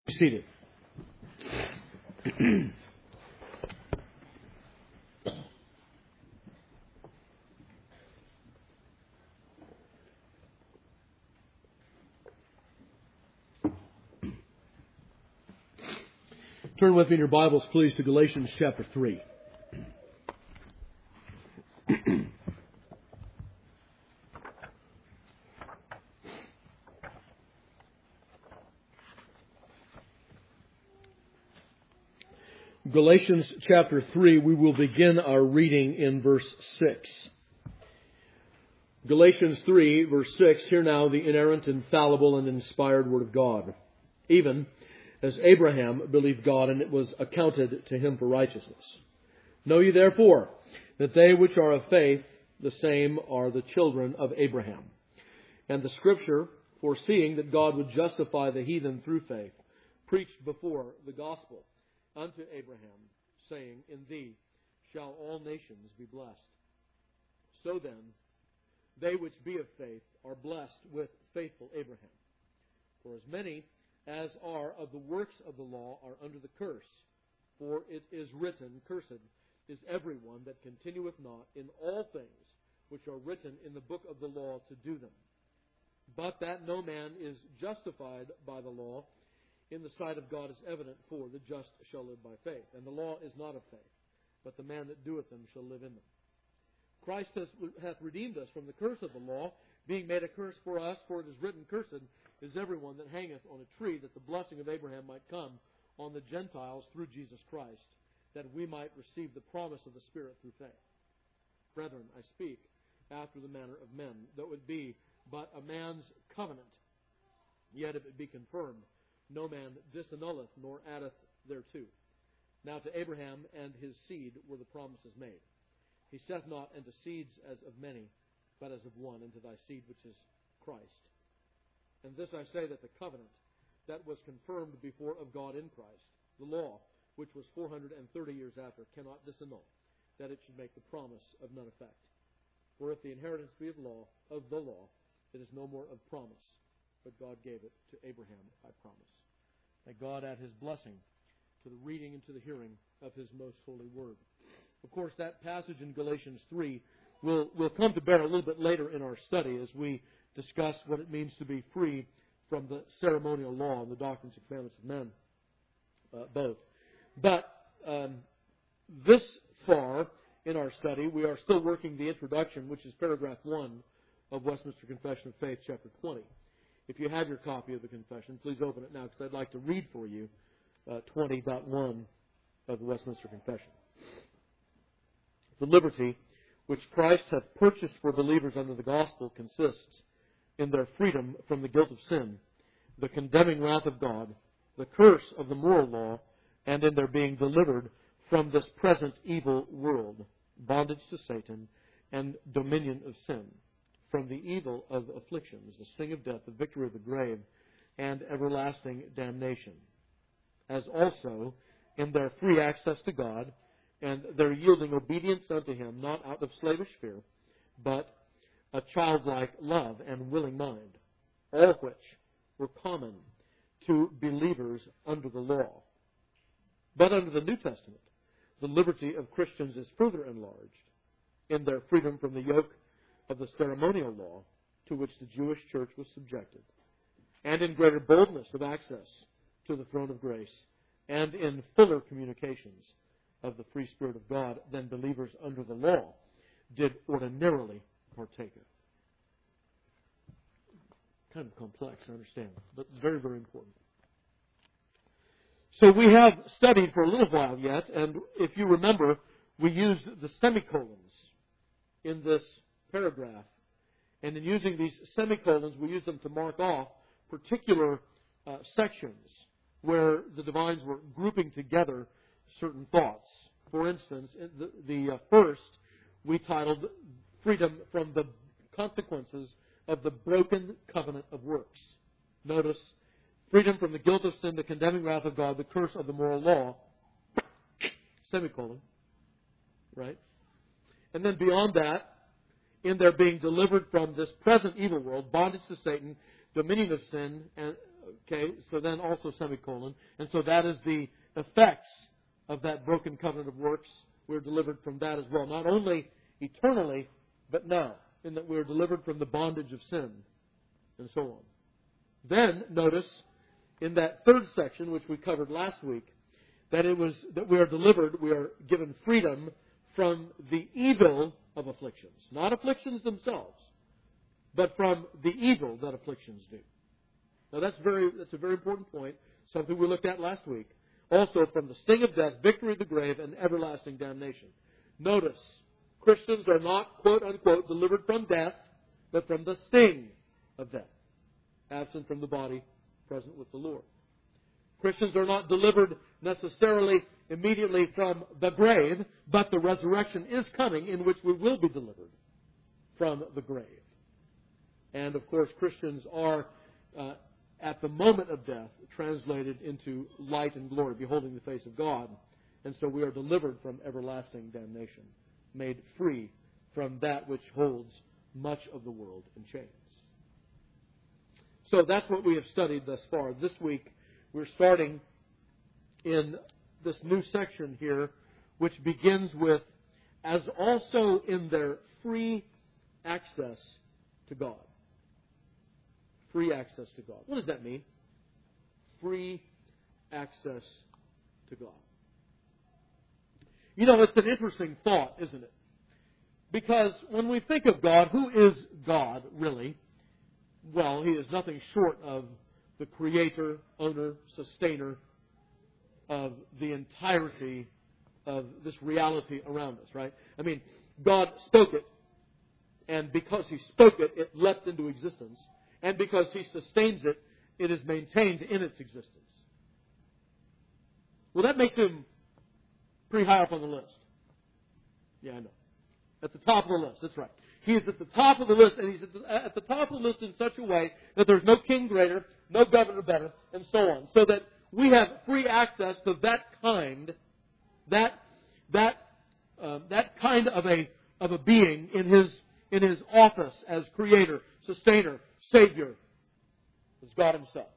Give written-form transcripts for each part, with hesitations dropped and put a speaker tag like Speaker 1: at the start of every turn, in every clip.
Speaker 1: Seated. Turn with me in your Bibles, please, to Galatians chapter 3. Galatians chapter 3, we will begin our reading in verse 6. Galatians 3, verse 6, hear now the inerrant, infallible, and inspired Word of God. Even as Abraham believed God, and it was accounted to him for righteousness. Know ye therefore that they which are of faith, the same are the children of Abraham. And the Scripture, foreseeing that God would justify the heathen through faith, preached before the gospel unto Abraham, saying, In thee shall all nations be blessed. So then, they which be of faith are blessed with faithful Abraham. For as many as are of the works of the law are under the curse. For it is written, Cursed is everyone that continueth not in all things which are written in the book of the law to do them. But that no man is justified by the law in the sight of God is evident, for the just shall live by faith. And the law is not of faith, but the man that doeth them shall live in them. Christ hath redeemed us from the curse of the law, being made a curse for us, for it is written, Cursed is everyone that hangeth on a tree, that the blessing of Abraham might come on the Gentiles through Jesus Christ, that we might receive the promise of the Spirit through faith. Brethren, I speak after the manner of men, though it be but a man's covenant, yet if it be confirmed, no man disannulleth nor addeth thereto. Now to Abraham and his seed were the promises made. He saith not unto seeds as of many, but as of one, unto thy seed which is Christ. And this I say, that the covenant that was confirmed before of God in Christ, the law, which was 430 years after, cannot disannul, that it should make the promise of none effect. For if the inheritance be of the law, it is no more of promise, but God gave it to Abraham by promise. May God add His blessing to the reading and to the hearing of His most holy word. Of course, that passage in Galatians 3 will come to bear a little bit later in our study as we discuss what it means to be free from the ceremonial law and the doctrines and commandments of men, both. But this far in our study, we are still working the introduction, which is paragraph 1 of Westminster Confession of Faith, chapter 20. If you have your copy of the confession, please open it now, because I'd like to read for you 20.1 of the Westminster Confession. The liberty which Christ hath purchased for believers under the gospel consists in their freedom from the guilt of sin, the condemning wrath of God, the curse of the moral law, and in their being delivered from this present evil world, bondage to Satan, and dominion of sin, from the evil of afflictions, the sting of death, the victory of the grave, and everlasting damnation, as also in their free access to God, and their yielding obedience unto Him, not out of slavish fear, but a childlike love and willing mind, all which were common to believers under the law. But under the New Testament, the liberty of Christians is further enlarged in their freedom from the yoke of the ceremonial law to which the Jewish church was subjected, and in greater boldness of access to the throne of grace, and in fuller communications of the free Spirit of God than believers under the law did ordinarily partake of. Kind of complex, I understand, but very, very important. So we have studied for a little while yet, and if you remember, we used the semicolons in this paragraph. And in using these semicolons, we use them to mark off particular sections where the divines were grouping together certain thoughts. For instance, the first we titled Freedom from the Consequences of the Broken Covenant of Works. Notice, freedom from the guilt of sin, the condemning wrath of God, the curse of the moral law, semicolon, right? And then beyond that, in their being delivered from this present evil world, bondage to Satan, dominion of sin, and Okay, so then also semicolon. And so that is the effects of that broken covenant of works. We're delivered from that as well. Not only eternally, but now, in that we're delivered from the bondage of sin, and so on. Then, notice, in that third section, which we covered last week, that we are delivered, we are given freedom from the evil of afflictions. Not afflictions themselves, but from the evil that afflictions do. Now that's a very important point, something we looked at last week. Also from the sting of death, victory of the grave, and everlasting damnation. Notice, Christians are not, quote unquote, delivered from death, but from the sting of death. Absent from the body, present with the Lord. Christians are not delivered necessarily immediately from the grave, but the resurrection is coming in which we will be delivered from the grave. And of course, Christians are, at the moment of death, translated into light and glory, beholding the face of God. And so we are delivered from everlasting damnation, made free from that which holds much of the world in chains. So that's what we have studied thus far. This week, we're starting in this new section here, which begins with, as also in their free access to God. Free access to God. What does that mean? Free access to God. You know, it's an interesting thought, isn't it? Because when we think of God, who is God, really? Well, He is nothing short of the creator, owner, sustainer of the entirety of this reality around us, right? I mean, God spoke it, and because He spoke it, it leapt into existence. And because He sustains it, it is maintained in its existence. Well, that makes Him pretty high up on the list. Yeah, I know. At the top of the list, that's right. He is at the top of the list, and He's at the top of the list in such a way that there's no king greater, no governor better, and so on. So that we have free access to that kind of a being in His office as Creator, Sustainer, Savior, as God Himself.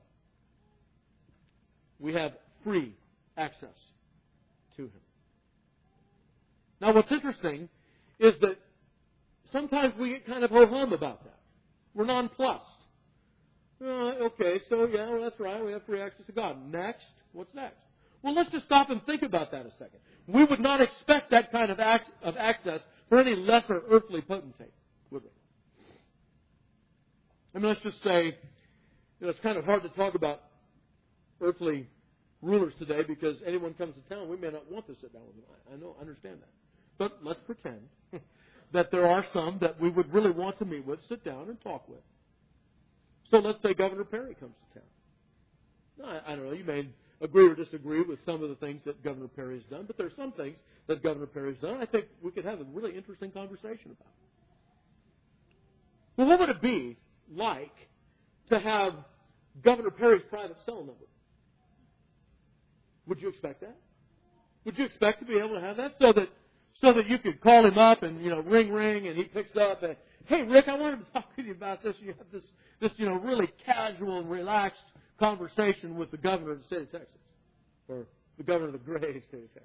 Speaker 1: We have free access to Him. Now, what's interesting is that sometimes we get kind of ho-hum about that. We're nonplussed. Okay, so yeah, well, that's right. We have free access to God. Next, what's next? Well, let's just stop and think about that a second. We would not expect that kind of access for any lesser earthly potentate, would we? I mean, let's just say, it's kind of hard to talk about earthly rulers today because anyone comes to town, we may not want to sit down with them. I understand that. But let's pretend that there are some that we would really want to meet with, sit down, and talk with. So let's say Governor Perry comes to town. I don't know, you may agree or disagree with some of the things that Governor Perry has done, but there are some things that Governor Perry has done I think we could have a really interesting conversation about. Well, what would it be like to have Governor Perry's private cell number? Would you expect that? Would you expect to be able to have that so that you could call him up and, ring, and he picks up and, hey, Rick, I wanted to talk with you about this. You have this really casual, relaxed conversation with the governor of the state of Texas, or the governor of the great state of Texas.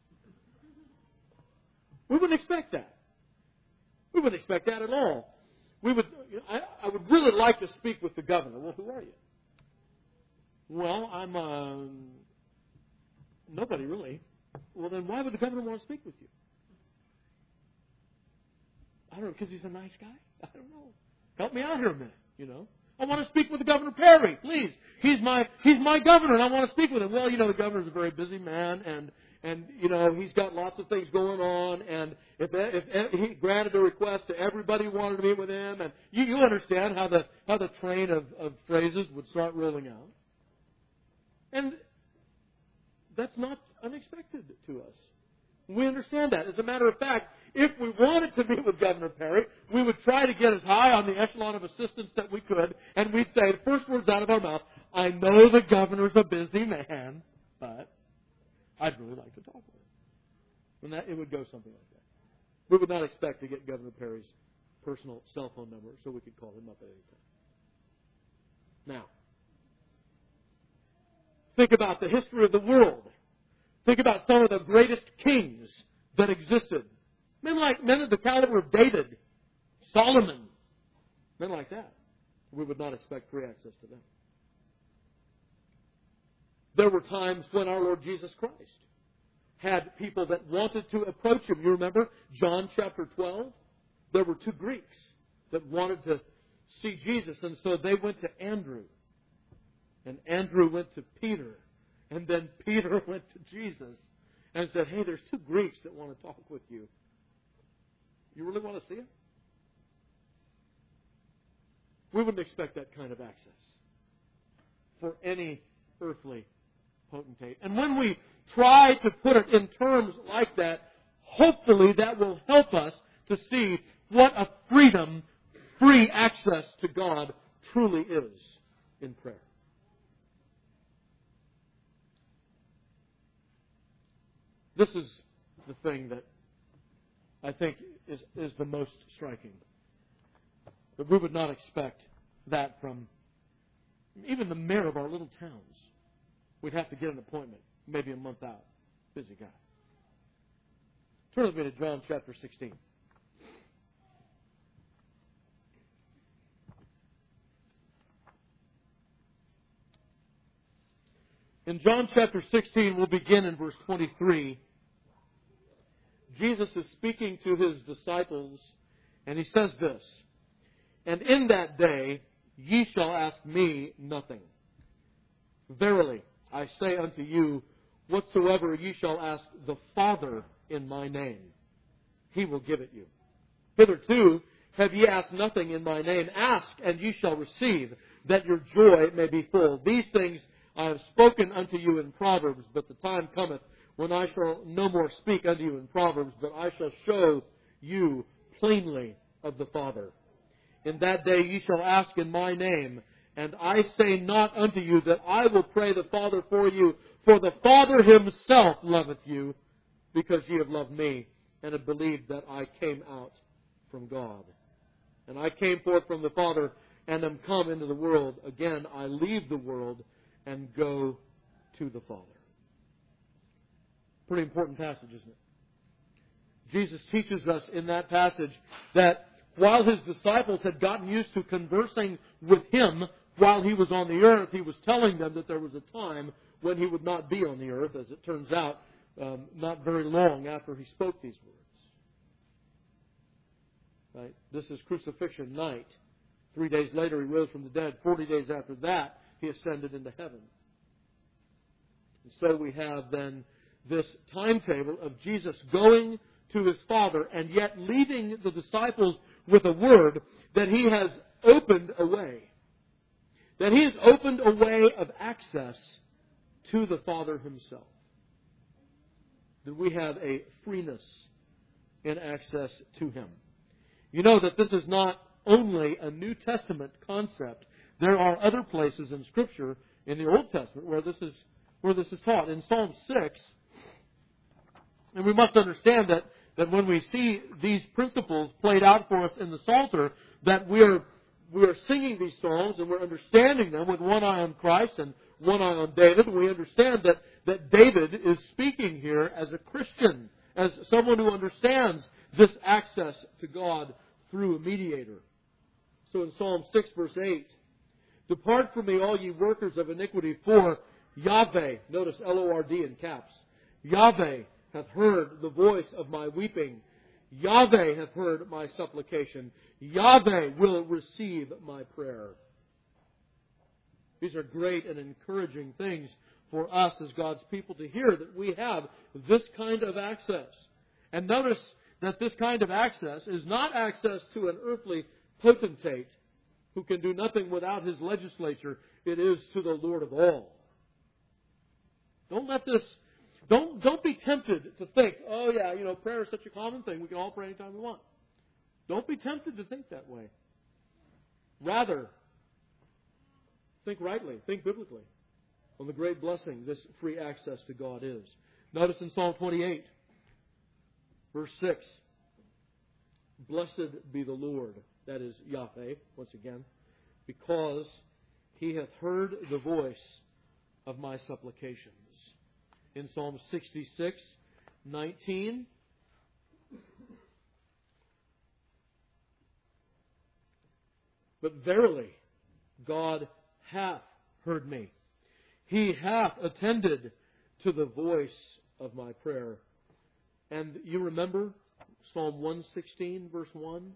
Speaker 1: We wouldn't expect that. We wouldn't expect that at all. I would really like to speak with the governor. Well, who are you? Well, I'm nobody really. Well, then why would the governor want to speak with you? I don't know, because he's a nice guy? I don't know. Help me out here a minute, I want to speak with the Governor Perry, please. He's my governor, and I want to speak with him. Well, the governor's a very busy man, and he's got lots of things going on, and if he granted a request to everybody who wanted to meet with him, and you understand how the train of phrases would start rolling out. And that's not unexpected to us. We understand that. As a matter of fact, if we wanted to meet with Governor Perry, we would try to get as high on the echelon of assistance that we could, and we'd say the first words out of our mouth, I know the governor's a busy man, but I'd really like to talk with him. And it would go something like that. We would not expect to get Governor Perry's personal cell phone number so we could call him up at any time. Now, Think about the history of the world. Think about some of the greatest kings that existed. Men of the caliber of David, Solomon, men like that. We would not expect free access to them. There were times when our Lord Jesus Christ had people that wanted to approach Him. You remember John chapter 12? There were two Greeks that wanted to see Jesus, and so they went to Andrew. And Andrew went to Peter. And then Peter went to Jesus and said, hey, there's two Greeks that want to talk with you. You really want to see them? We wouldn't expect that kind of access for any earthly potentate. And when we try to put it in terms like that, hopefully that will help us to see what a freedom, free access to God truly is in prayer. This is the thing that I think is the most striking. That we would not expect that from even the mayor of our little towns. We'd have to get an appointment, maybe a month out. Busy guy. Turn with me to John chapter 16. In John chapter 16, we'll begin in verse 23. Jesus is speaking to His disciples, and He says this, and in that day ye shall ask me nothing. Verily, I say unto you, whatsoever ye shall ask the Father in my name, He will give it you. Hitherto have ye asked nothing in my name. Ask, and ye shall receive, that your joy may be full. These things I have spoken unto you in Proverbs, but the time cometh when I shall no more speak unto you in Proverbs, but I shall show you plainly of the Father. In that day ye shall ask in my name, and I say not unto you that I will pray the Father for you, for the Father Himself loveth you, because ye have loved me, and have believed that I came out from God. And I came forth from the Father, and am come into the world. Again I leave the world, and go to the Father. Pretty important passage, isn't it? Jesus teaches us in that passage that while His disciples had gotten used to conversing with Him while He was on the earth, He was telling them that there was a time when He would not be on the earth, as it turns out, not very long after He spoke these words. Right? This is crucifixion night. 3 days later He rose from the dead. 40 days after that, He ascended into heaven. And so we have then this timetable of Jesus going to His Father and yet leaving the disciples with a word that He has opened a way. That He has opened a way of access to the Father Himself. That we have a freeness in access to Him. You know that this is not only a New Testament concept. There are other places in Scripture in the Old Testament where this is taught. In Psalm 6, and we must understand that when we see these principles played out for us in the Psalter, that we are singing these songs and we're understanding them with one eye on Christ and one eye on David. We understand that David is speaking here as a Christian, as someone who understands this access to God through a mediator. So in Psalm 6 verse 8, depart from me, all ye workers of iniquity, for Yahweh, notice L-O-R-D in caps, Yahweh hath heard the voice of my weeping. Yahweh hath heard my supplication. Yahweh will receive my prayer. These are great and encouraging things for us as God's people to hear, that we have this kind of access. And notice that this kind of access is not access to an earthly potentate who can do nothing without his legislature. It is to the Lord of all. Don't be tempted to think, oh yeah, prayer is such a common thing. We can all pray anytime we want. Don't be tempted to think that way. Rather, think rightly, think biblically on the great blessing this free access to God is. Notice in Psalm 28, verse 6, blessed be the Lord, that is Yahweh, once again, because He hath heard the voice of my supplications. In Psalm 66:19, but verily, God hath heard me. He hath attended to the voice of my prayer. And you remember Psalm 116, verse 1?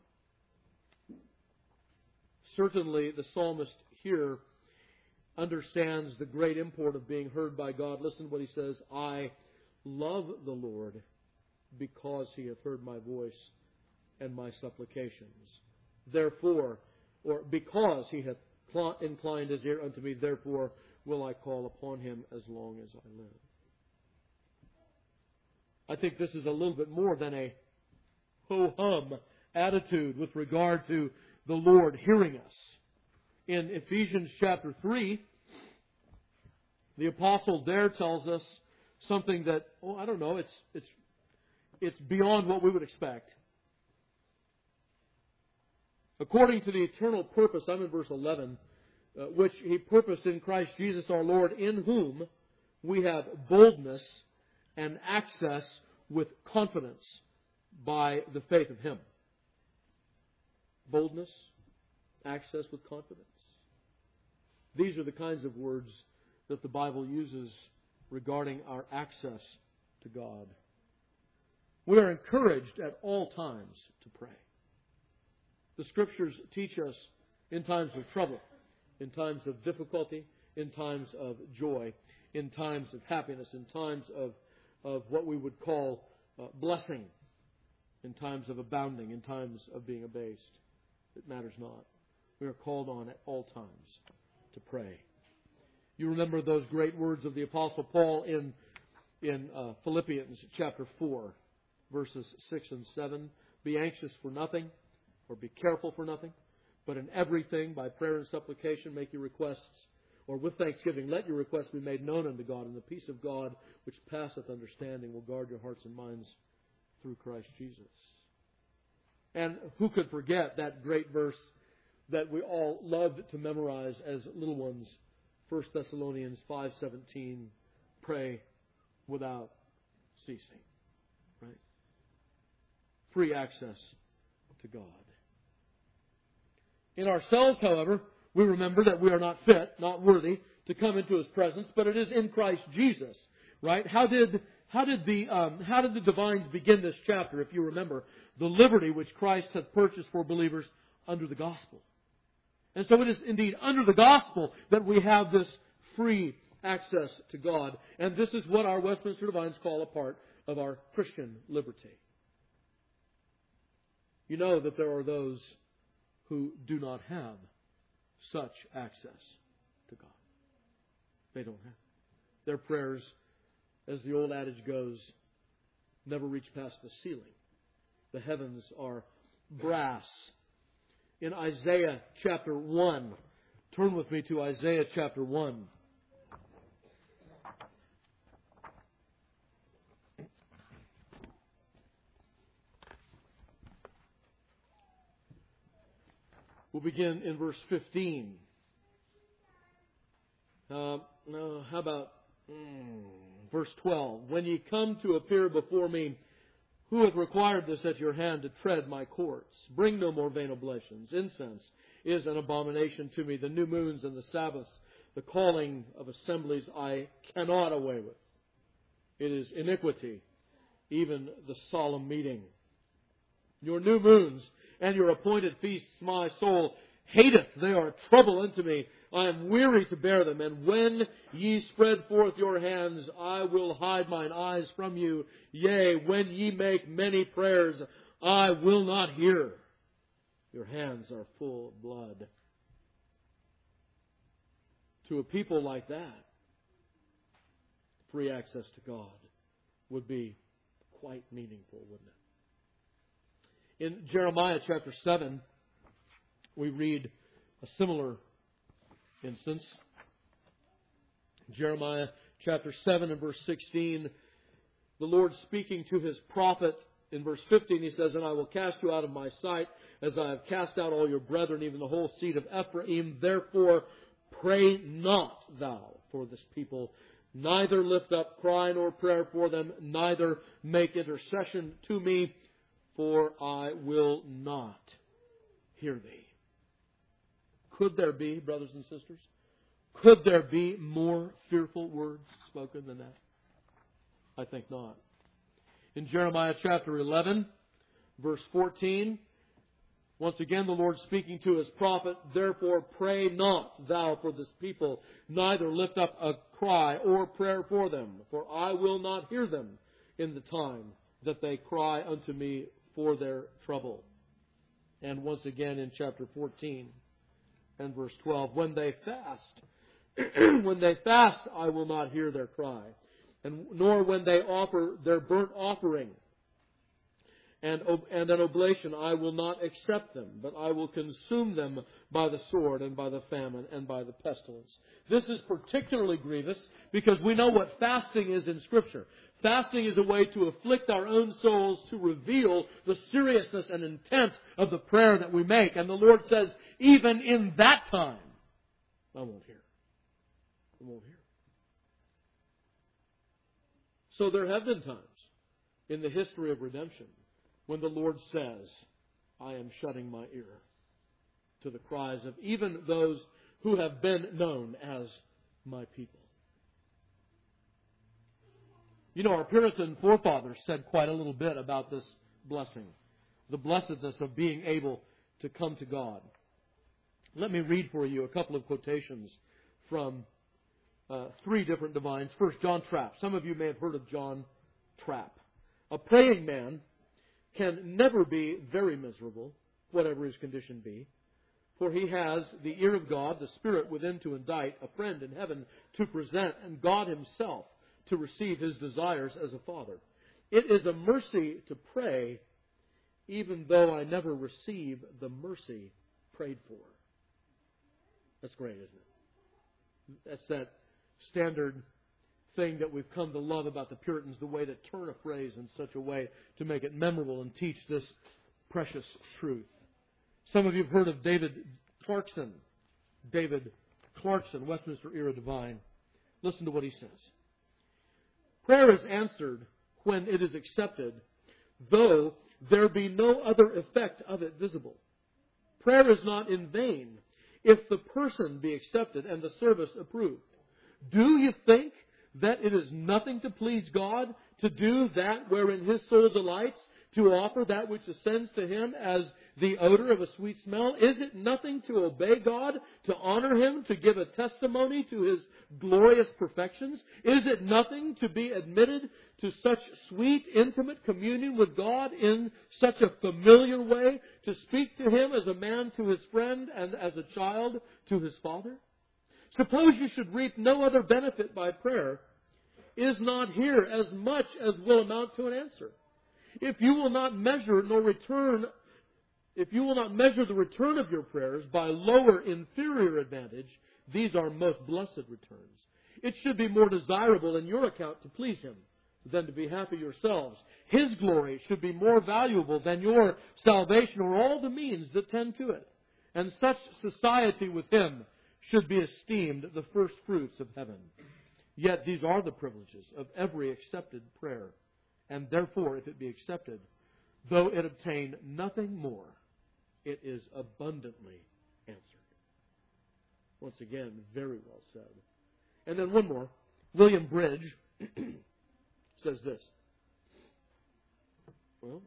Speaker 1: Certainly the psalmist here understands the great import of being heard by God. Listen to what he says. I love the Lord because He hath heard my voice and my supplications. Therefore, or because He hath inclined His ear unto me, therefore will I call upon Him as long as I live. I think this is a little bit more than a ho-hum attitude with regard to the Lord hearing us. In Ephesians chapter 3, the apostle there tells us something that, it's beyond what we would expect. According to the eternal purpose, I'm in verse 11, which He purposed in Christ Jesus our Lord, in whom we have boldness and access with confidence by the faith of Him. Boldness, access with confidence. These are the kinds of words that the Bible uses regarding our access to God. We are encouraged at all times to pray. The Scriptures teach us in times of trouble, in times of difficulty, in times of joy, in times of happiness, in times of what we would call blessing, in times of abounding, in times of being abased. It matters not. We are called on at all times to pray. You remember those great words of the Apostle Paul in Philippians chapter 4, verses 6 and 7. Be anxious for nothing, or be careful for nothing, but in everything, by prayer and supplication, make your requests, or with thanksgiving, let your requests be made known unto God, and the peace of God, which passeth understanding, will guard your hearts and minds through Christ Jesus. And who could forget that great verse that we all loved to memorize as little ones, 1 Thessalonians 5:17, pray without ceasing. Right? Free access to God. In ourselves, however, we remember that we are not fit, not worthy to come into His presence, but it is in Christ Jesus. Right? How did the divines begin this chapter? If you remember, the liberty which Christ hath purchased for believers under the gospel. And so it is indeed under the gospel that we have this free access to God. And this is what our Westminster Divines call a part of our Christian liberty. You know that there are those who do not have such access to God. They don't have. Their prayers, as the old adage goes, never reach past the ceiling. The heavens are brass. In Isaiah chapter 1, turn with me to Isaiah chapter 1. We'll begin in verse 15. How about verse 12? When ye come to appear before me, who hath required this at your hand to tread my courts? Bring no more vain oblations. Incense is an abomination to me. The new moons and the Sabbaths, the calling of assemblies, I cannot away with. It is iniquity, even the solemn meeting. Your new moons and your appointed feasts my soul hateth. They are trouble unto me. I am weary to bear them. And when ye spread forth your hands, I will hide mine eyes from you. Yea, when ye make many prayers, I will not hear. Your hands are full of blood. To a people like that, free access to God would be quite meaningful, wouldn't it? In Jeremiah chapter 7, we read a similar instance. Jeremiah chapter 7 and verse 16, the Lord speaking to His prophet in verse 15, He says, And I will cast you out of my sight, as I have cast out all your brethren, even the whole seed of Ephraim. Therefore pray not thou for this people. Neither lift up cry nor prayer for them, neither make intercession to me, for I will not hear thee. Could there be, brothers and sisters, could there be more fearful words spoken than that? I think not. In Jeremiah chapter 11, verse 14, once again the Lord speaking to His prophet, therefore pray not thou for this people, neither lift up a cry or prayer for them, for I will not hear them in the time that they cry unto me for their trouble. And once again in chapter 14 and verse 12, when they fast, when they fast, I will not hear their cry, and nor when they offer their burnt offering and an oblation, I will not accept them, but I will consume them by the sword and by the famine and by the pestilence. This is particularly grievous because we know what fasting is in Scripture. Fasting is a way to afflict our own souls, to reveal the seriousness and intent of the prayer that we make. And the Lord says, even in that time, I won't hear. I won't hear. So there have been times in the history of redemption when the Lord says, I am shutting my ear to the cries of even those who have been known as my people. You know, our Puritan forefathers said quite a little bit about this blessing, the blessedness of being able to come to God. Let me read for you a couple of quotations from three different divines. First, John Trapp. Some of you may have heard of John Trapp. A praying man can never be very miserable, whatever his condition be, for he has the ear of God, the Spirit within to indict, a friend in heaven to present, and God Himself to receive his desires as a father. It is a mercy to pray, even though I never receive the mercy prayed for. That's great, isn't it? That's that standard thing that we've come to love about the Puritans, the way to turn a phrase in such a way to make it memorable and teach this precious truth. Some of you have heard of David Clarkson. David Clarkson, Westminster Era Divine. Listen to what he says. Prayer is answered when it is accepted, though there be no other effect of it visible. Prayer is not in vain if the person be accepted and the service approved. Do you think that it is nothing to please God to do that wherein His soul delights, to offer that which ascends to Him as the odor of a sweet smell? Is it nothing to obey God, to honor Him, to give a testimony to His glorious perfections? Is it nothing to be admitted to such sweet, intimate communion with God in such a familiar way, to speak to Him as a man to his friend and as a child to his father? Suppose you should reap no other benefit by prayer, is not here as much as will amount to an answer. If you will not measure the return of your prayers by lower, inferior advantage, these are most blessed returns. It should be more desirable in your account to please Him than to be happy yourselves. His glory should be more valuable than your salvation or all the means that tend to it. And such society with Him should be esteemed the first fruits of heaven. Yet these are the privileges of every accepted prayer. And therefore, if it be accepted, though it obtain nothing more, it is abundantly answered. Once again, very well said. And then one more. William Bridge says this. Well,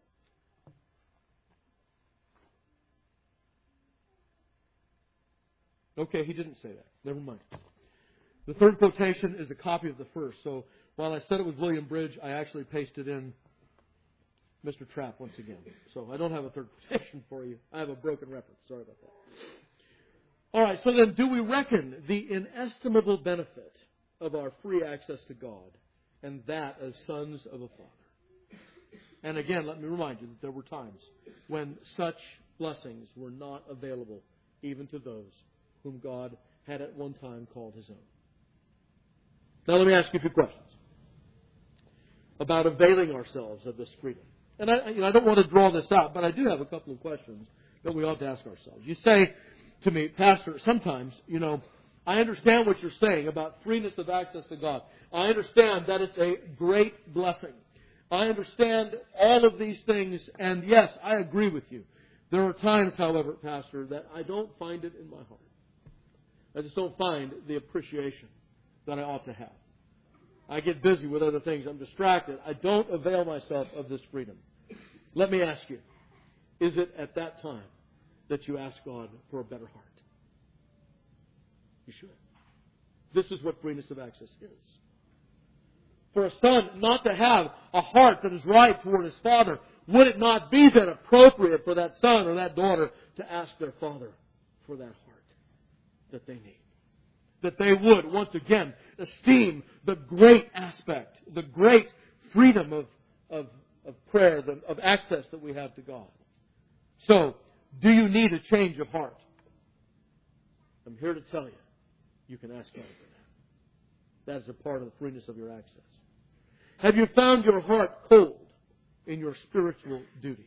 Speaker 1: okay, he didn't say that. Never mind. The third quotation is a copy of the first. So while I said it was William Bridge, I actually pasted in Mr. Trapp once again. So I don't have a third quotation for you. I have a broken reference. Sorry about that. All right, so then do we reckon the inestimable benefit of our free access to God, and that as sons of a Father? And again, let me remind you that there were times when such blessings were not available even to those whom God had at one time called His own. Now let me ask you a few questions about availing ourselves of this freedom. And I don't want to draw this out, but I do have a couple of questions that we ought to ask ourselves. You say to me, Pastor, sometimes, I understand what you're saying about freeness of access to God. I understand that it's a great blessing. I understand all of these things, and yes, I agree with you. There are times, however, Pastor, that I don't find it in my heart. I just don't find the appreciation that I ought to have. I get busy with other things. I'm distracted. I don't avail myself of this freedom. Let me ask you, is it at that time that you ask God for a better heart? You should. This is what freeness of access is. For a son not to have a heart that is right toward his father, would it not be then appropriate for that son or that daughter to ask their father for that heart that they need? That they would, once again, esteem the great aspect, the great freedom of prayer, of access that we have to God. So, do you need a change of heart? I'm here to tell you, you can ask God for that. That is a part of the freeness of your access. Have you found your heart cold in your spiritual duties?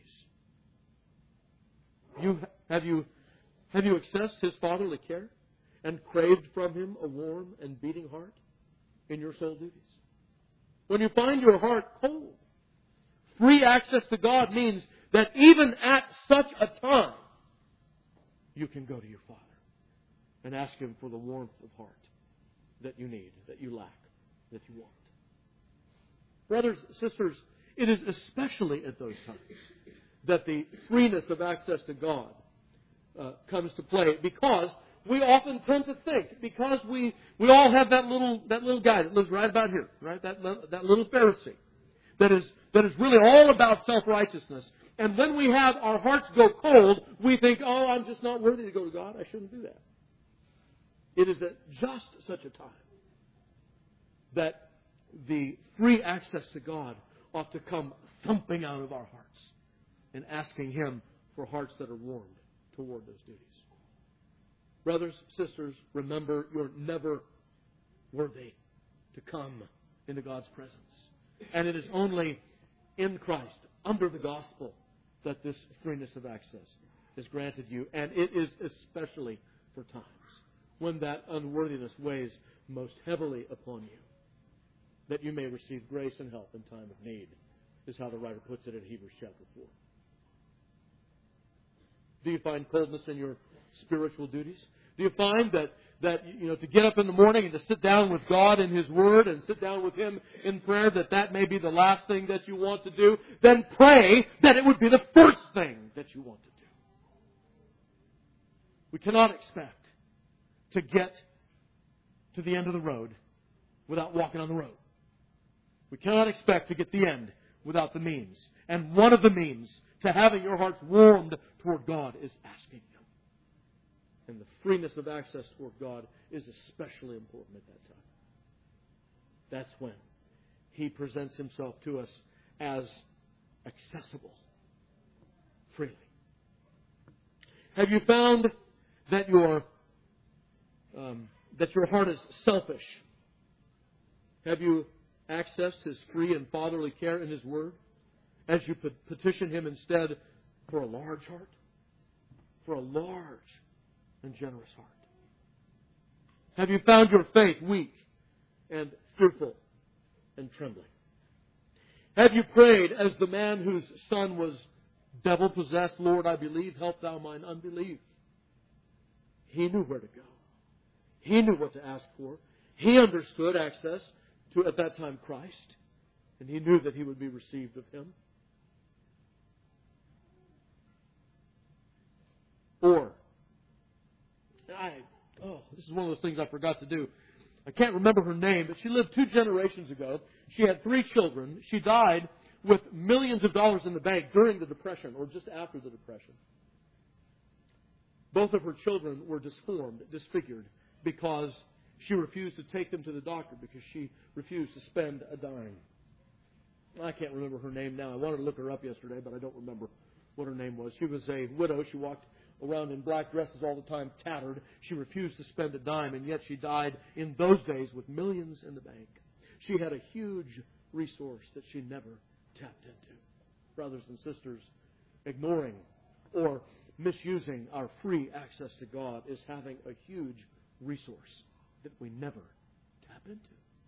Speaker 1: Have you accessed His fatherly care and craved from Him a warm and beating heart in your soul duties? When you find your heart cold, free access to God means that even at such a time, you can go to your Father and ask Him for the warmth of heart that you need, that you lack, that you want. Brothers, sisters, it is especially at those times that the freeness of access to God comes to play, because we often tend to think, because we all have that little guy that lives right about here, right? That little Pharisee that is really all about self-righteousness. And when we have our hearts go cold, we think, oh, I'm just not worthy to go to God. I shouldn't do that. It is at just such a time that the free access to God ought to come thumping out of our hearts and asking Him for hearts that are warmed toward those duties. Brothers, sisters, remember, you're never worthy to come into God's presence. And it is only in Christ, under the gospel, that this freeness of access is granted you. And it is especially for times when that unworthiness weighs most heavily upon you, that you may receive grace and help in time of need, is how the writer puts it in Hebrews chapter 4. Do you find coldness in your spiritual duties? Do you find that to get up in the morning and to sit down with God in His Word and sit down with Him in prayer, that may be the last thing that you want to do? Then pray that it would be the first thing that you want to do. We cannot expect to get to the end of the road without walking on the road. We cannot expect to get the end without the means. And one of the means to having your hearts warmed toward God is asking Him. And the freeness of access toward God is especially important at that time. That's when He presents Himself to us as accessible freely. Have you found that your heart is selfish? Have you accessed His free and fatherly care in His Word as you petition Him instead for a large heart? For a large and generous heart. Have you found your faith weak and fearful and trembling? Have you prayed as the man whose son was devil-possessed, Lord, I believe, help thou mine unbelief? He knew where to go. He knew what to ask for. He understood access to, at that time, Christ. And he knew that he would be received of Him. Or, this is one of those things I forgot to do. I can't remember her name, but she lived 2 generations ago. She had 3 children. She died with millions of dollars in the bank during the Depression, or just after the Depression. Both of her children were disfigured, because she refused to take them to the doctor, because she refused to spend a dime. I can't remember her name now. I wanted to look her up yesterday, but I don't remember what her name was. She was a widow. She walked around in black dresses all the time, tattered. She refused to spend a dime, and yet she died in those days with millions in the bank. She had a huge resource that she never tapped into. Brothers and sisters, ignoring or misusing our free access to God is having a huge resource that we never tap into.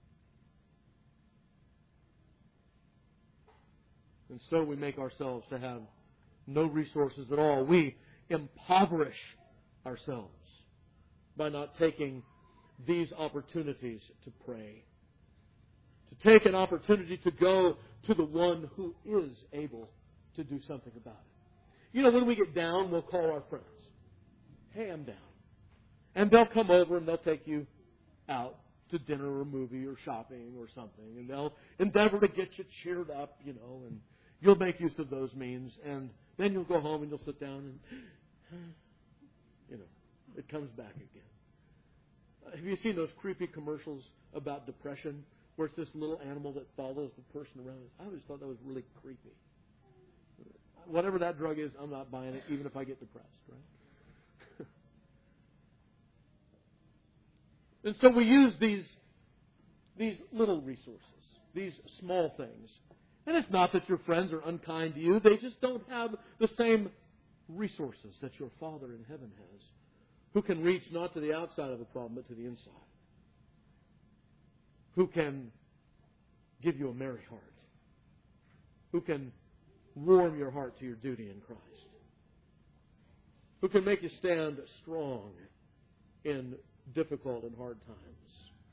Speaker 1: And so we make ourselves to have no resources at all. We impoverish ourselves by not taking these opportunities to pray. To take an opportunity to go to the one who is able to do something about it. You know, when we get down, we'll call our friends. Hey, I'm down. And they'll come over and they'll take you out to dinner or a movie or shopping or something. And they'll endeavor to get you cheered up, you know, and you'll make use of those means. And then you'll go home and you'll sit down and, you know, it comes back again. Have you seen those creepy commercials about depression where it's this little animal that follows the person around? I always thought that was really creepy. Whatever that drug is, I'm not buying it, even if I get depressed, right? And so we use these little resources, these small things. And it's not that your friends are unkind to you. They just don't have the same resources that your Father in heaven has, who can reach not to the outside of the problem, but to the inside. Who can give you a merry heart. Who can warm your heart to your duty in Christ. Who can make you stand strong in difficult and hard times.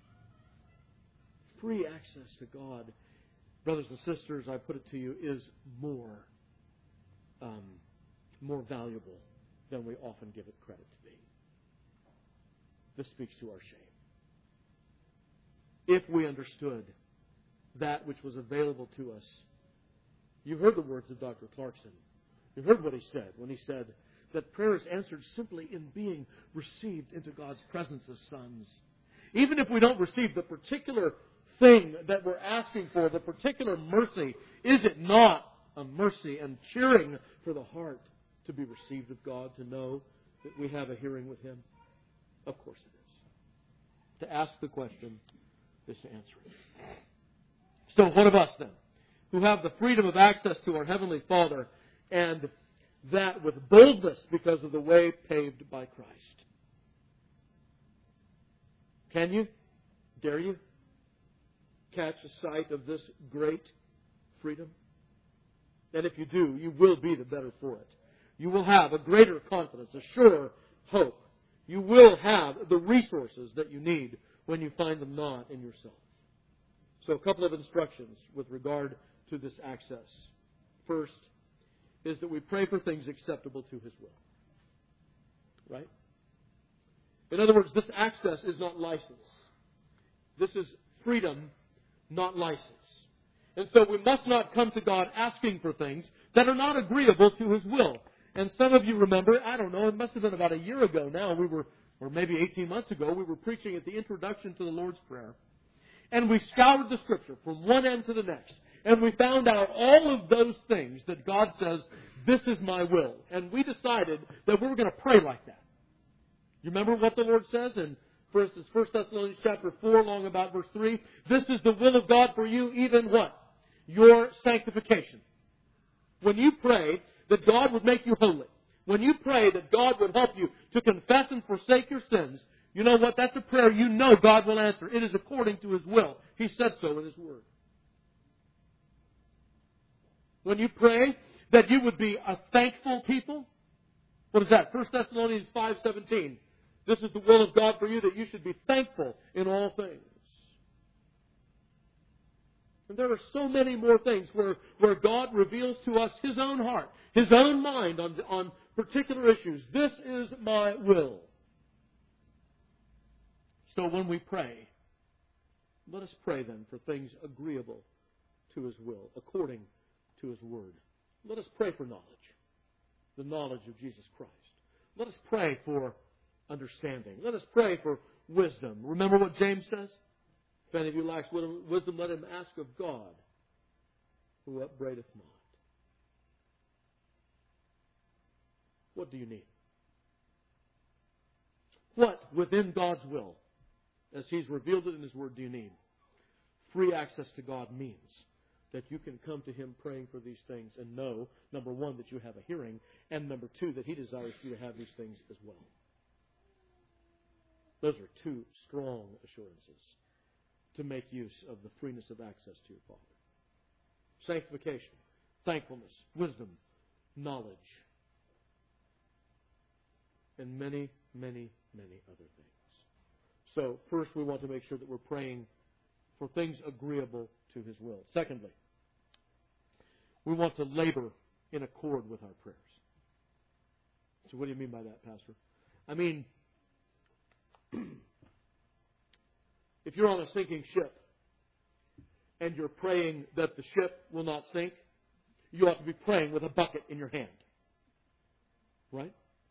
Speaker 1: Free access to God, brothers and sisters, I put it to you, is more valuable than we often give it credit to be. This speaks to our shame. If we understood that which was available to us, you heard the words of Dr. Clarkson. You heard what he said when he said that prayer is answered simply in being received into God's presence as sons. Even if we don't receive the particular thing that we're asking for, the particular mercy, is it not a mercy and cheering for the heart to be received of God, to know that we have a hearing with Him? Of course it is. To ask the question is to answer it. So what of us then, who have the freedom of access to our Heavenly Father, and that with boldness because of the way paved by Christ? Can you? Dare you? Catch a sight of this great freedom? And if you do, you will be the better for it. You will have a greater confidence, a surer hope. You will have the resources that you need when you find them not in yourself. So a couple of instructions with regard to this access. First is that we pray for things acceptable to His will. Right? In other words, this access is not license. This is freedom, not license. And so we must not come to God asking for things that are not agreeable to His will. And some of you remember, I don't know, it must have been about a year ago now, or maybe 18 months ago, we were preaching at the introduction to the Lord's Prayer. And we scoured the Scripture from one end to the next. And we found out all of those things that God says, this is my will. And we decided that we were going to pray like that. You remember what the Lord says in, for instance, 1 Thessalonians chapter 4, along about verse 3? This is the will of God for you, even what? Your sanctification. When you pray that God would make you holy, when you pray that God would help you to confess and forsake your sins, you know what? That's a prayer you know God will answer. It is according to His will. He said so in His Word. When you pray that you would be a thankful people, what is that? 1 Thessalonians 5:17. This is the will of God for you, that you should be thankful in all things. And there are so many more things where God reveals to us His own heart, His own mind on particular issues. This is my will. So when we pray, let us pray then for things agreeable to His will, according to His Word. Let us pray for knowledge, the knowledge of Jesus Christ. Let us pray for understanding. Let us pray for wisdom. Remember what James says? If any of you lacks wisdom, let him ask of God, who upbraideth not. What do you need? What within God's will, as He's revealed it in His Word, do you need? Free access to God means that you can come to Him praying for these things and know, number one, that you have a hearing, and number two, that He desires you to have these things as well. Those are two strong assurances to make use of the freeness of access to your Father. Sanctification, thankfulness, wisdom, knowledge, and many, many, many other things. So, first we want to make sure that we're praying for things agreeable to His will. Secondly, we want to labor in accord with our prayers. So what do you mean by that, Pastor? I mean, if you're on a sinking ship and you're praying that the ship will not sink, you ought to be praying with a bucket in your hand. Right?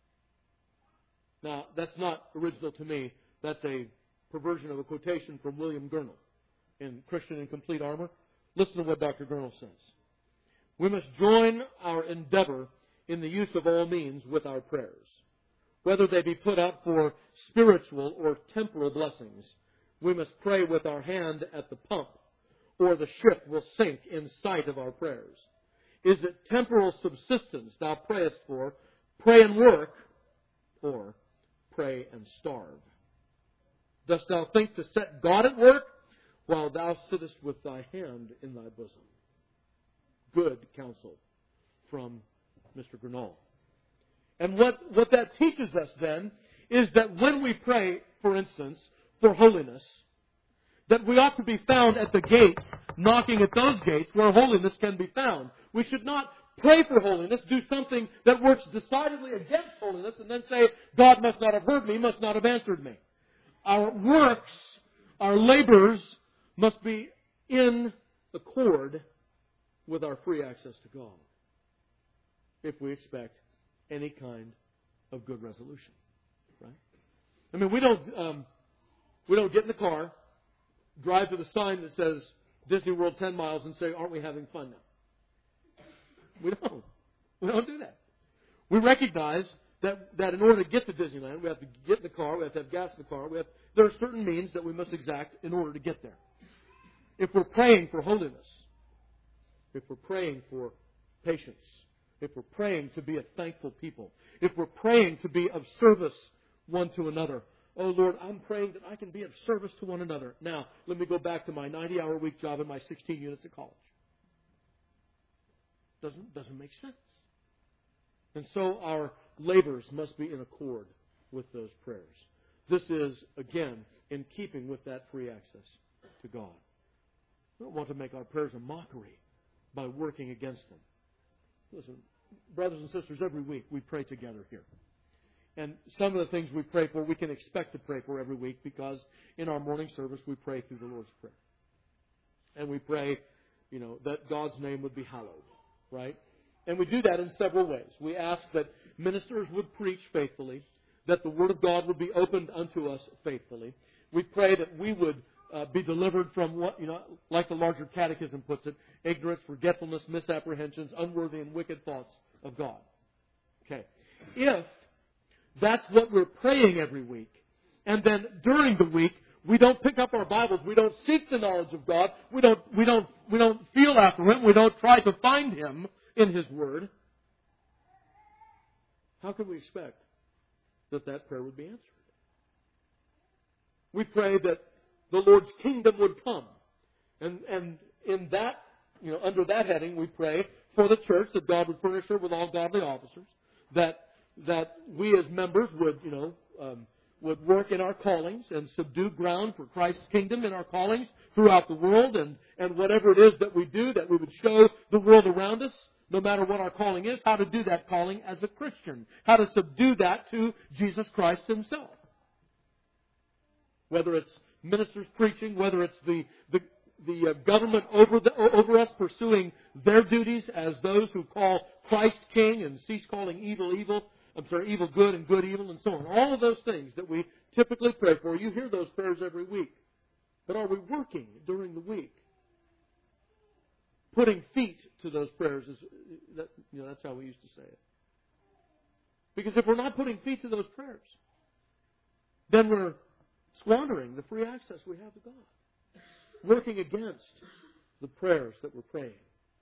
Speaker 1: Now, that's not original to me. That's a perversion of a quotation from William Gurnall in Christian in Complete Armor. Listen to what Dr. Gurnall says. We must join our endeavor in the use of all means with our prayers. Whether they be put up for spiritual or temporal blessings, we must pray with our hand at the pump, or the ship will sink in sight of our prayers. Is it temporal subsistence thou prayest for? Pray and work, or pray and starve. Dost thou think to set God at work while thou sittest with thy hand in thy bosom? Good counsel from Mr. Gurnall. And what that teaches us then is that when we pray, for instance, for holiness, that we ought to be found at the gates, knocking at those gates where holiness can be found. We should not pray for holiness, do something that works decidedly against holiness, and then say, God must not have heard me, must not have answered me. Our works, our labors must be in accord with our free access to God if we expect any kind of good resolution. Right? I mean, we don't get in the car, drive to the sign that says Disney World 10 miles and say, aren't we having fun now? We don't. We don't do that. We recognize that in order to get to Disneyland, we have to get in the car, we have to have gas in the car, there are certain means that we must exact in order to get there. If we're praying for holiness, if we're praying for patience, if we're praying to be a thankful people, if we're praying to be of service one to another. Oh, Lord, I'm praying that I can be of service to one another. Now, let me go back to my 90-hour-a-week job and my 16 units at college. Doesn't make sense. And so our labors must be in accord with those prayers. This is, again, in keeping with that free access to God. We don't want to make our prayers a mockery by working against them. Listen, brothers and sisters, every week we pray together here. And some of the things we pray for, we can expect to pray for every week because in our morning service we pray through the Lord's Prayer. And we pray, that God's name would be hallowed, right? And we do that in several ways. We ask that ministers would preach faithfully, that the Word of God would be opened unto us faithfully. We pray that we would be delivered from what, like the larger catechism puts it, ignorance, forgetfulness, misapprehensions, unworthy and wicked thoughts of God. Okay. If that's what we're praying every week, and then during the week, we don't pick up our Bibles, we don't seek the knowledge of God, we don't feel after Him, we don't try to find Him in His Word, how can we expect that prayer would be answered? We pray that the Lord's kingdom would come. And in that, under that heading, we pray for the church that God would furnish her with all godly officers, that we as members would work in our callings and subdue ground for Christ's kingdom in our callings throughout the world, and whatever it is that we do, that we would show the world around us, no matter what our calling is, how to do that calling as a Christian, how to subdue that to Jesus Christ Himself. Whether it's ministers preaching, whether it's the government over us pursuing their duties as those who call Christ King and cease calling evil good and good evil, and so on. All of those things that we typically pray for, you hear those prayers every week. But are we working during the week? Putting feet to those prayers that's how we used to say it. Because if we're not putting feet to those prayers, then we're squandering the free access we have to God. Working against the prayers that we're praying.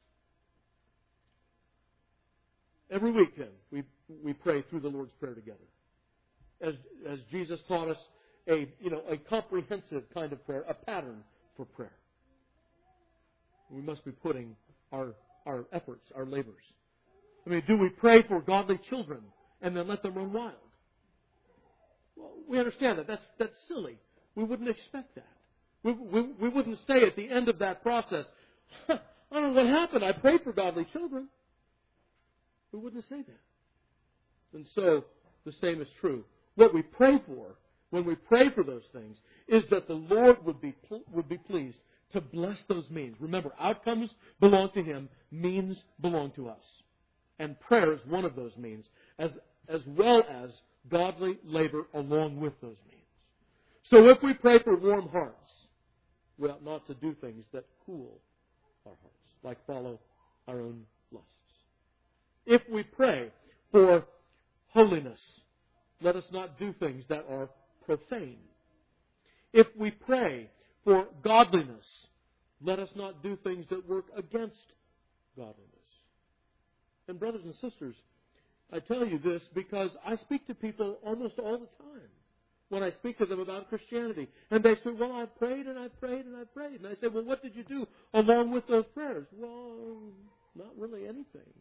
Speaker 1: Every week then, we pray through the Lord's Prayer together. As Jesus taught us a comprehensive kind of prayer, a pattern for prayer. We must be putting our efforts, our labors. I mean, do we pray for godly children and then let them run wild? Well, we understand that. That's silly. We wouldn't expect that. We wouldn't say at the end of that process, I don't know what happened. I prayed for godly children. We wouldn't say that. And so, the same is true. What we pray for, when we pray for those things, is that the Lord would be pleased to bless those means. Remember, outcomes belong to Him, means belong to us. And prayer is one of those means, as well as godly labor along with those means. So if we pray for warm hearts, we ought not to do things that cool our hearts, like follow our own lusts. If we pray for holiness, let us not do things that are profane. If we pray for godliness, let us not do things that work against godliness. And brothers and sisters, I tell you this because I speak to people almost all the time when I speak to them about Christianity. And they say, well, I've prayed and I've prayed and I've prayed. And I say, well, what did you do along with those prayers? Well, not really anything.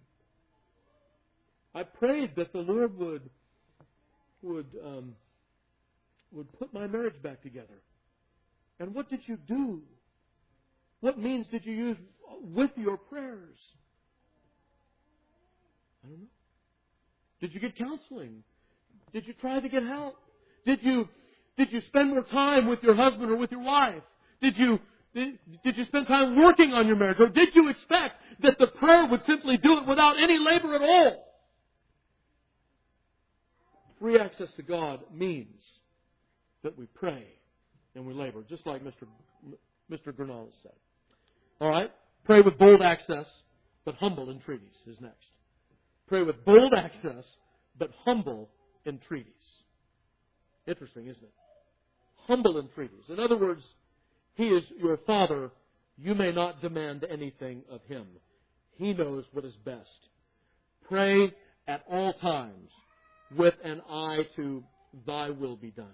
Speaker 1: I prayed that the Lord would put my marriage back together. And what did you do? What means did you use with your prayers? I don't know. Did you get counseling? Did you try to get help? Did you spend more time with your husband or with your wife? Did you spend time working on your marriage? Or did you expect that the prayer would simply do it without any labor at all? Free access to God means that we pray and we labor, just like Mr. Granales said. All right? Pray with bold access, but humble entreaties is next. Pray with bold access, but humble entreaties. Interesting, isn't it? Humble entreaties. In other words, He is your Father. You may not demand anything of Him. He knows what is best. Pray at all times with an eye to Thy will be done.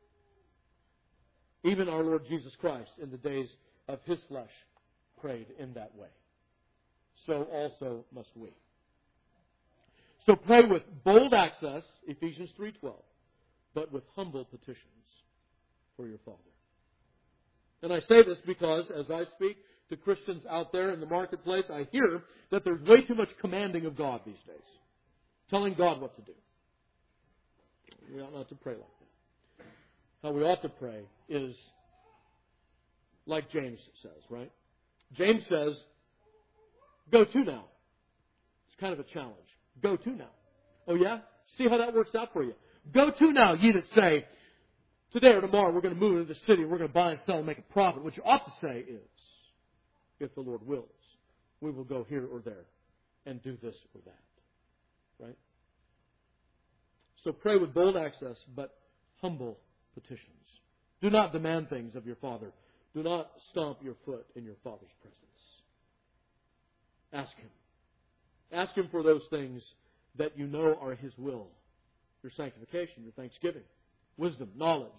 Speaker 1: Even our Lord Jesus Christ, in the days of His flesh, prayed in that way. So also must we. So pray with bold access, Ephesians 3:12, but with humble petitions for your Father. And I say this because as I speak to Christians out there in the marketplace, I hear that there's way too much commanding of God these days. Telling God what to do. We ought not to pray like that. How we ought to pray is like James says, right? James says, go to now. It's kind of a challenge. Go to now. Oh yeah? See how that works out for you. Go to now, ye that say, today or tomorrow we're going to move into the city and we're going to buy and sell and make a profit. What you ought to say is, if the Lord wills, we will go here or there and do this or that. Right? So pray with bold access, but humble petitions. Do not demand things of your Father. Do not stomp your foot in your Father's presence. Ask Him. Ask Him for those things that you know are His will. Your sanctification, your thanksgiving, wisdom, knowledge,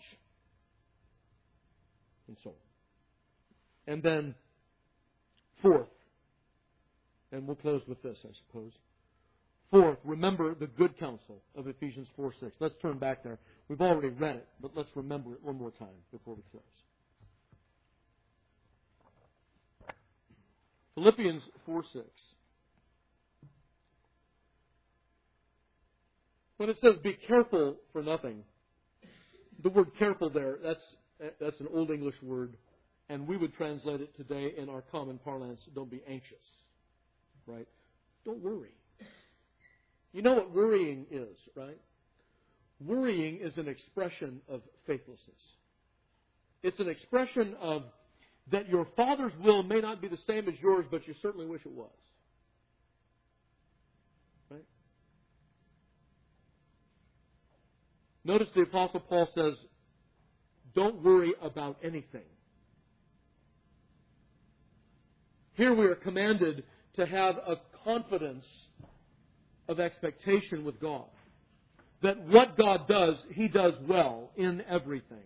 Speaker 1: and so on. And then, fourth, and we'll close with this, I suppose. Fourth, remember the good counsel of Ephesians 4:6. Let's turn back there. We've already read it, but let's remember it one more time before we close. Philippians 4:6. When it says, be careful for nothing, the word careful there, that's an Old English word, and we would translate it today in our common parlance, don't be anxious. Right? Don't worry. You know what worrying is, right? Worrying is an expression of faithlessness. It's an expression of that your Father's will may not be the same as yours, but you certainly wish it was. Right? Notice the Apostle Paul says, don't worry about anything. Here we are commanded to have a confidence of expectation with God. that what God does, He does well in everything.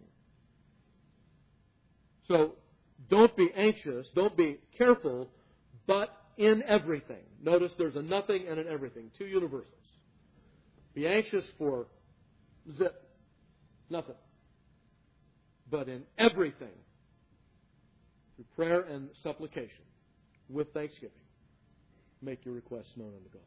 Speaker 1: So don't be anxious, don't be careful, but in everything. Notice there's a nothing and an everything, two universals. Be anxious for zip, nothing. But in everything, through prayer and supplication, with thanksgiving, make your requests known unto God.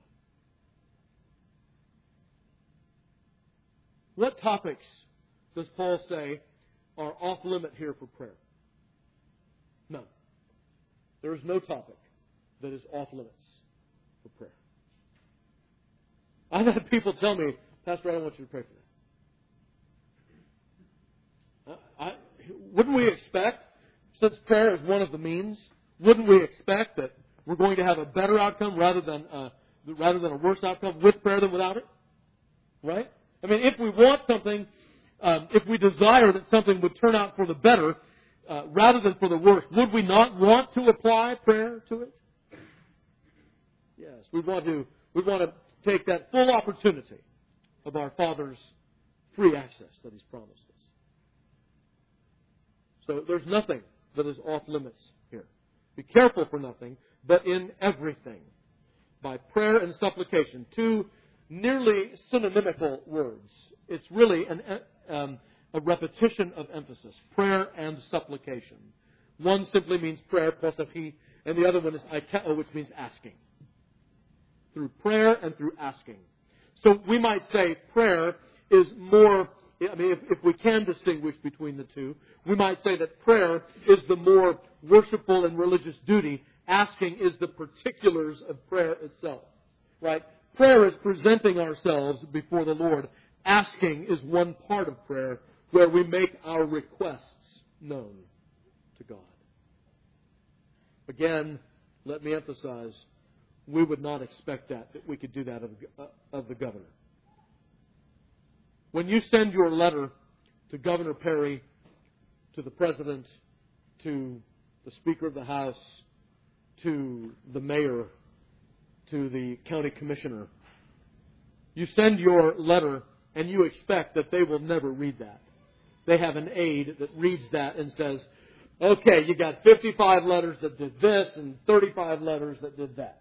Speaker 1: What topics does Paul say are off limit here for prayer? None. There is no topic that is off limits for prayer. I've had people tell me, Pastor, I don't want you to pray for that. Wouldn't we expect, since prayer is one of the means, wouldn't we expect that we're going to have a better outcome rather than a worse outcome with prayer than without it? Right? I mean, if we want something, if we desire that something would turn out for the better rather than for the worse, would we not want to apply prayer to it? Yes, we want to take that full opportunity of our Father's free access that He's promised us. So there's nothing that is off limits here. Be careful for nothing, but in everything, by prayer and supplication. Two nearly synonymical words. It's really a repetition of emphasis. Prayer and supplication. One simply means prayer, prosophi, and the other one is aikeo, which means asking. Through prayer and through asking. So we might say prayer is more, if we can distinguish between the two, we might say that prayer is the more worshipful and religious duty. Asking is the particulars of prayer itself. Right? Prayer is presenting ourselves before the Lord. Asking is one part of prayer where we make our requests known to God. Again, let me emphasize, we would not expect that we could do that of the governor. When you send your letter to Governor Perry, to the President, to the Speaker of the House, to the Mayor, to the County Commissioner, you send your letter and you expect that they will never read that. They have an aide that reads that and says, okay, you got 55 letters that did this and 35 letters that did that.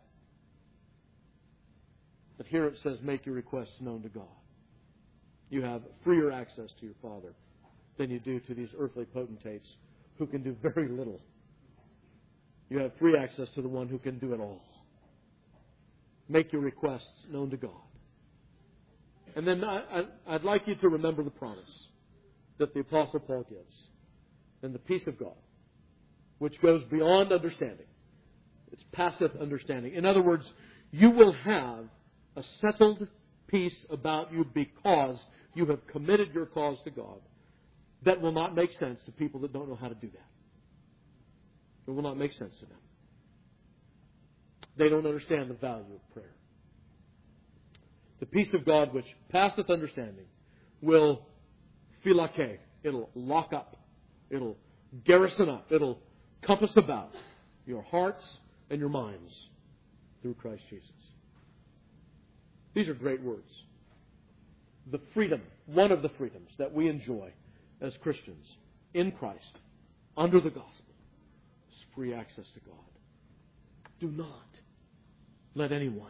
Speaker 1: But here it says, make your requests known to God. You have freer access to your Father than you do to these earthly potentates who can do very little. You have free access to the one who can do it all. Make your requests known to God. And then I'd like you to remember the promise that the Apostle Paul gives. And the peace of God, which goes beyond understanding. It's passive understanding. In other words, you will have a settled peace about you because you have committed your cause to God that will not make sense to people that don't know how to do that. It will not make sense to them. They don't understand the value of prayer. The peace of God which passeth understanding will philake. It'll lock up. It'll garrison up. It'll compass about your hearts and your minds through Christ Jesus. These are great words. The freedom, one of the freedoms that we enjoy as Christians in Christ, under the gospel, is free access to God. Do not let anyone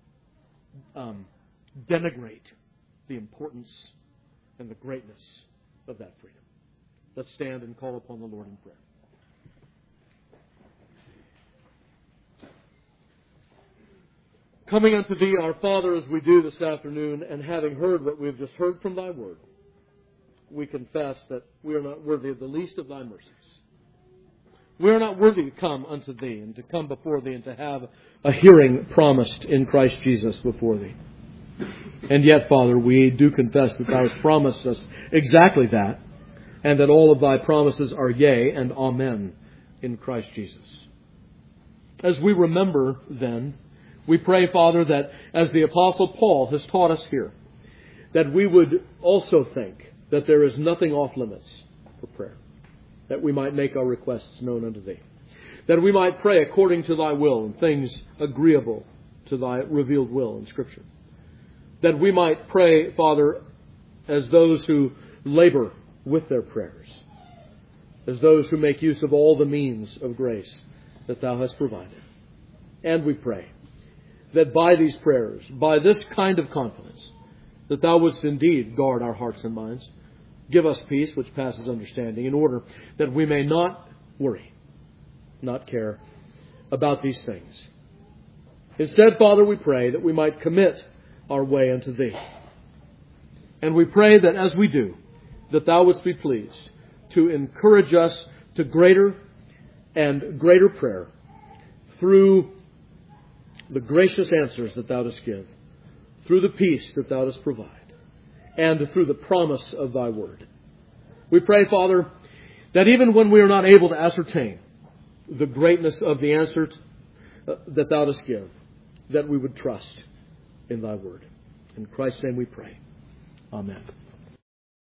Speaker 1: denigrate the importance and the greatness of that freedom. Let's stand and call upon the Lord in prayer. Coming unto Thee, our Father, as we do this afternoon, and having heard what we have just heard from Thy Word, we confess that we are not worthy of the least of Thy mercies. We are not worthy to come unto Thee and to come before Thee and to have a hearing promised in Christ Jesus before Thee. And yet, Father, we do confess that Thou hast promised us exactly that, and that all of Thy promises are yea and amen in Christ Jesus. As we remember, then, we pray, Father, that as the Apostle Paul has taught us here, that we would also think that there is nothing off limits for prayer, that we might make our requests known unto Thee, that we might pray according to Thy will and things agreeable to Thy revealed will in Scripture. that we might pray, Father, as those who labor with their prayers, as those who make use of all the means of grace that Thou hast provided. And we pray that by these prayers, by this kind of confidence, that Thou wouldst indeed guard our hearts and minds, give us peace which passes understanding, in order that we may not worry, not care about these things. Instead, Father, we pray that we might commit our way unto Thee. And we pray that as we do, that Thou wouldst be pleased to encourage us to greater and greater prayer through the gracious answers that Thou dost give, through the peace that Thou dost provide, and through the promise of Thy word. We pray, Father, that even when we are not able to ascertain the greatness of the answer that Thou dost give, that we would trust in Thy word. In Christ's name we pray. Amen.